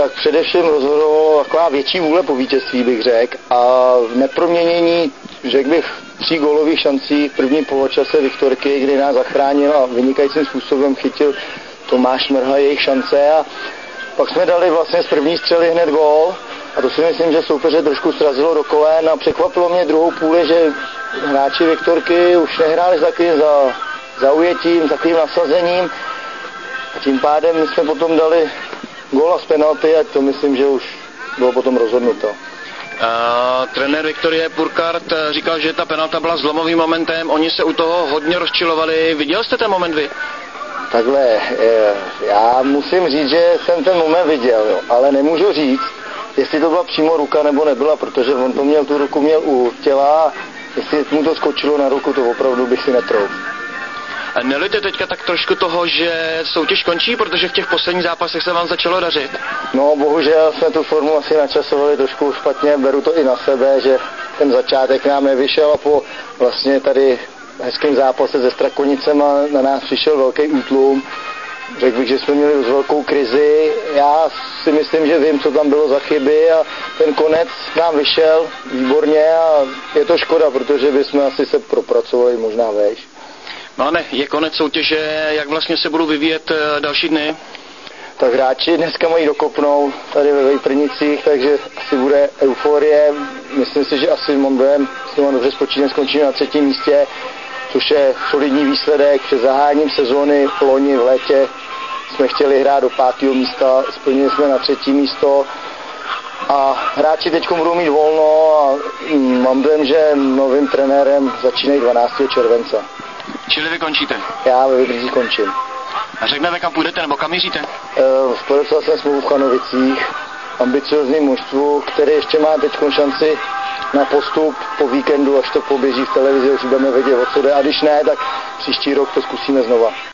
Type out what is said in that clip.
Tak především rozhodovala taková větší vůle po vítězství, bych řekl, a neproměnění, řekl bych, 3 gólových šancí v prvním poločase Viktorky, kdy nás zachránil a vynikajícím způsobem chytil Tomáš Mrha jejich šance a pak jsme dali vlastně z první střely hned gól a to si myslím, že soupeře trošku srazilo do kolén a překvapilo mě druhou půli, že hráči Viktorky už nehráli s takovým zaujetím, s takovým nasazením a tím pádem jsme potom dali góla z penalty a to myslím, že už bylo potom rozhodnuto. Trenér Viktorie Burkhardt říkal, že ta penalta byla zlomovým momentem, oni se u toho hodně rozčilovali. Viděl jste ten moment vy? Takhle, já musím říct, že jsem ten moment viděl, jo, ale nemůžu říct, jestli to byla přímo ruka nebo nebyla, protože on to měl, tu ruku měl u těla a jestli mu to skočilo na ruku, to opravdu bych si netroufl. Nelíte teďka tak trošku toho, že soutěž končí, protože v těch posledních zápasech se vám začalo dařit? No, bohužel jsme tu formu asi načasovali trošku špatně, beru to i na sebe, že ten začátek nám nevyšel a po vlastně tady hezkém zápase se Strakonicem a na nás přišel velký útlum. Řekl bych, že jsme měli dost velkou krizi. Já si myslím, že vím, co tam bylo za chyby a ten konec nám vyšel výborně a je to škoda, protože bychom asi se propracovali možná vejš. No ne, je konec soutěže, jak vlastně se budou vyvíjet další dny? Tak hráči dneska mají dokopnout tady ve Vejprnicích, takže asi bude euforie. Myslím si, že asi mám dojem, dobře skončíme na 3. místě, což je solidní výsledek. Před zahájením sezóny loni v létě jsme chtěli hrát do 5. místa, splnili jsme na 3. místo a hráči teď budou mít volno a mám dojem, že novým trenérem začínají 12. července. Čili vy končíte? Já ve Vybříži končím. A řeknete, kam půjdete nebo kam míříte? Podepsal jsem smlouvu v Chanovicích, ambiciozním mužstvu, který ještě má teď šanci na postup po víkendu, až to poběží v televizi, už budeme vědět, o co jde. A když ne, tak příští rok to zkusíme znova.